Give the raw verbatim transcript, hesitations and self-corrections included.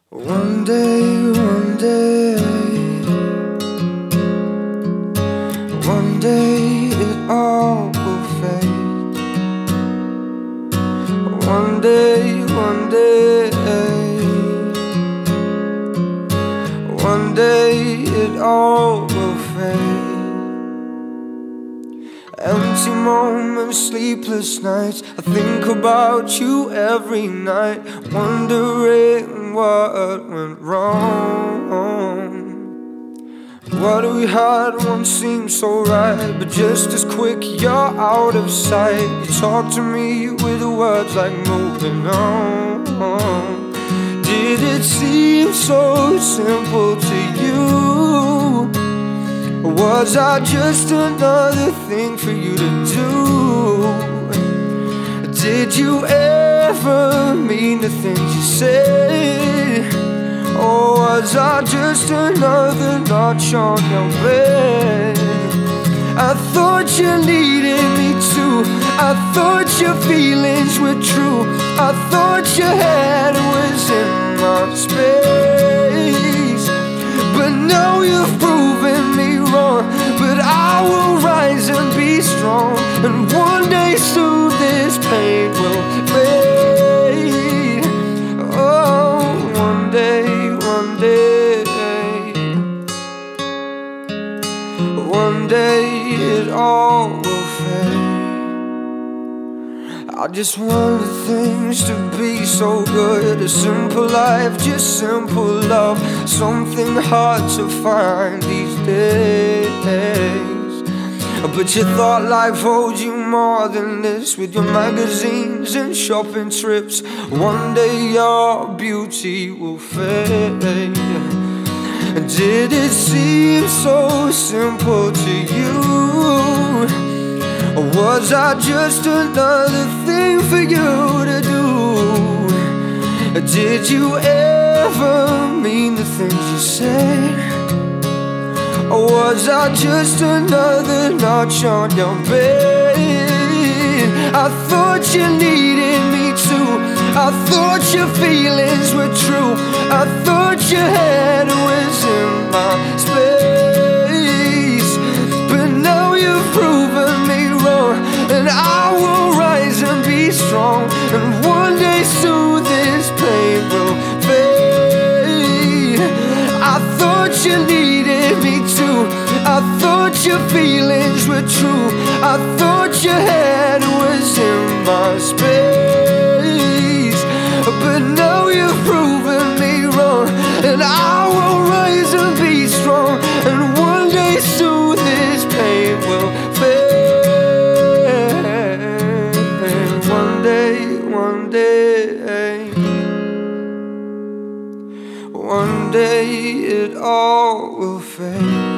One day, one day, one day it all will fade. One day, one day, one day it all will fade. Empty moments, sleepless nights, I think about you every night, wondering what went wrong. What we had once seemed so right, but just as quick you're out of sight. You talk to me with words like moving on. Did it seem so simple to you? Or was I just another thing for you to do? Did you ever mean the things you said? Or was I just another notch on your bed? I thought you needed me too. I thought your feelings were true. I thought your head was in my space. But now you've proven me wrong. But I will rise and be strong, and one day soon this pain will fade. Oh, one day, one day, one day it all will fade. I just wanted things to be so good. A simple life, just simple love. Something hard to find these days. But you thought life owed you more than this, with your magazines and shopping trips. One day your beauty will fade. Did it seem so simple to you? Or was I just another thing for you to do? Did you ever mean the things you said? Or was I just another notch on your bed? I thought you needed me too. I thought your feelings were true. I thought your head was in my space. But now you've proven me wrong, and I will rise and be strong, and one day soon this pain will fade. I thought you needed me too. I thought your feelings were true. I thought your head was in my space. But now you've proven me wrong, and I will rise and be strong, and one day soon this pain will fade. One day, one day, one day it all will fade.